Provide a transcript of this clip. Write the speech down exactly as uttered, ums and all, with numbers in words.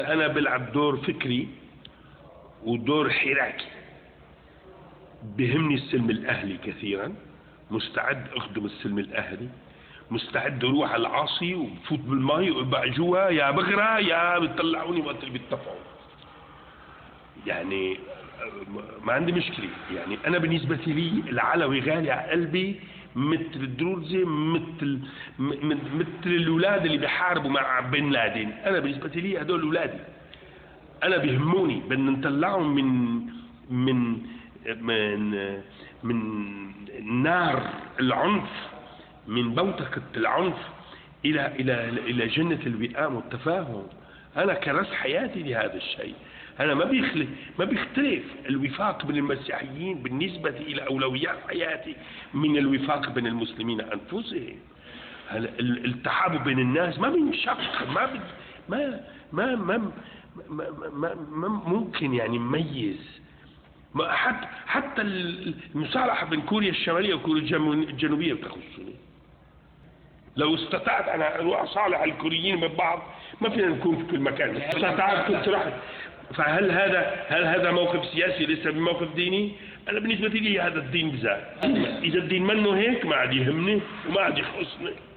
أنا بلعب دور فكري ودور حراكي. بهمني السلم الأهلي كثيرا، مستعد أخدم السلم الأهلي، مستعد أروح على العاصي وبفوت بالمي وابقى جوا يا بغرة يا بتطلعوني وقت اللي بيتفقوا. يعني ما عندي مشكلة. يعني أنا بالنسبة لي العلوي غالي على قلبي مثل الدروزي، مثل مثل الأولاد اللي بيحاربوا مع بن لادن. أنا بالنسبة لي هدول أولادي، أنا بيهموني بدنا نطلعهم من من من من نار العنف، من بوتقة العنف إلى إلى إلى جنة الوئام والتفاهم. أنا كرست حياتي لهذا الشيء. أنا ما بيخلي ما بيختلف الوفاق بين المسيحيين بالنسبة إلى أولويات حياتي من الوفاق بين المسلمين أنفسهم. التحابب بين الناس ما بينشق، ما بي ما ما ما ما, ما, ما ممكن يعني مميز. حتى حتى المصالحة بين كوريا الشمالية وكوريا الجنوبية بتخصني. لو استطعت أنا أروح أصالح الكوريين من بعض ما فينا نكون في كل مكان. استطعت كنت رحت. فهل هذا هل هذا موقف سياسي ليس بموقف ديني؟ أنا بالنسبة لي هذا الدين بذات. إذا الدين منه هيك ما عاد يهمني وما عاد يخصني.